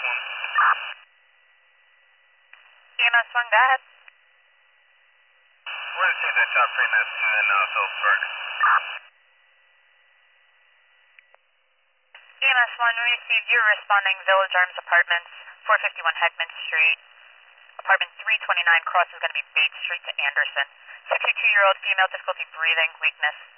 EMS 1, go ahead. We're going to change that shop frame as to in Phillipsburg. EMS 1, received. You're responding Village Arms Apartments, 451 Heckman Street. Apartment 329 cross is going to be Bates Street to Anderson. 62-year-old female, difficulty breathing, weakness.